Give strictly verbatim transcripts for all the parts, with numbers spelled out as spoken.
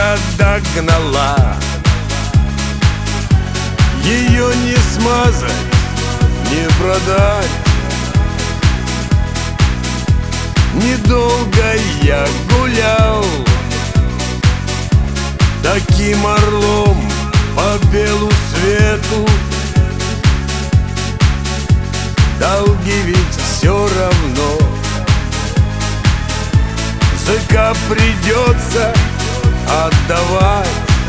меня догнала. Ее не смазать, не продать. Недолго я гулял таким орлом по белу свету. Долги ведь все равно ЗК придется отдавать,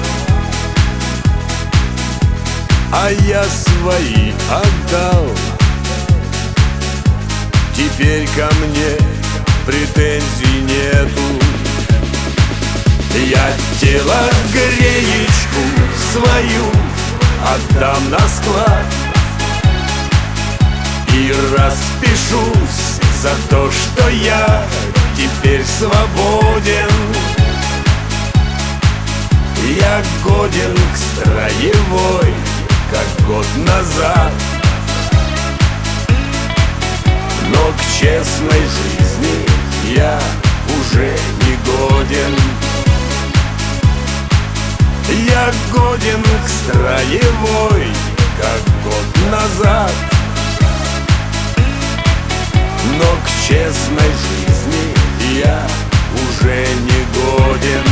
а я свои отдал. Теперь ко мне претензий нету. Я телогреечку свою отдам на склад и распишусь за то, что я теперь свободен. Я годен к строевой, как год назад, но к честной жизни я уже не годен. Я годен к строевой, как год назад, но к честной жизни я уже не годен.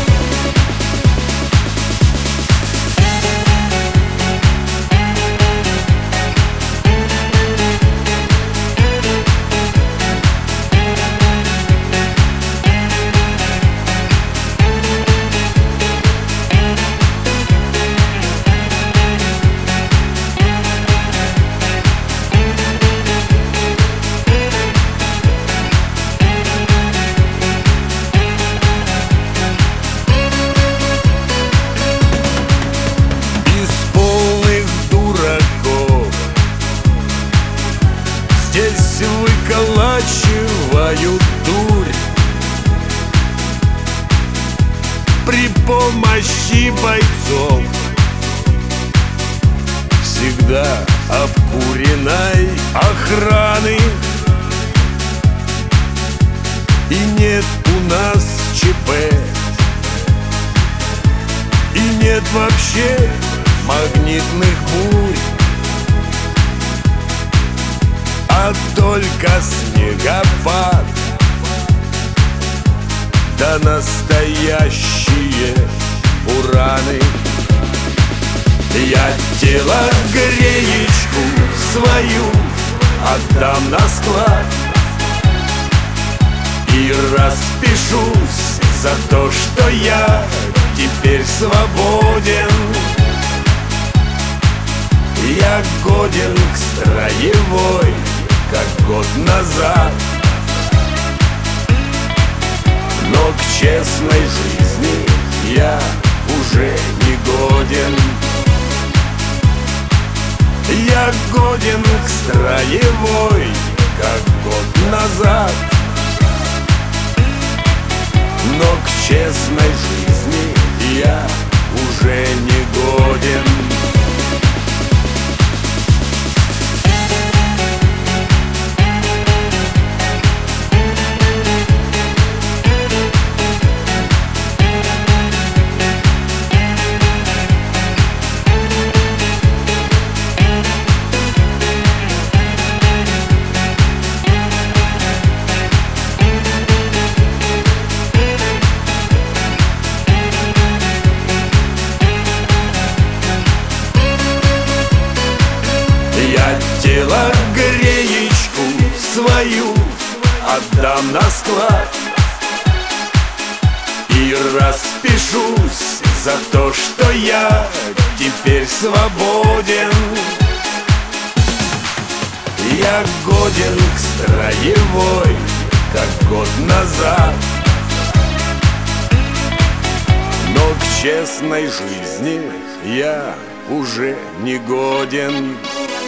Здесь выколачивают дурь при помощи бойцов всегда обкуренной охраны. И нет у нас ЧП, и нет вообще магнитных бурь, а только снегопад да настоящие бураны. Я телогреечку свою отдам на склад и распишусь за то, что я теперь свободен. Я годен к строевой, как год назад, но к честной жизни я уже не годен. Я годен к строевой, как год назад, но к честной жизни я уже не годен. Я телогреечку свою отдам на склад и распишусь за то, что я теперь свободен. Я годен к строевой, как год назад, но к честной жизни я уже не годен.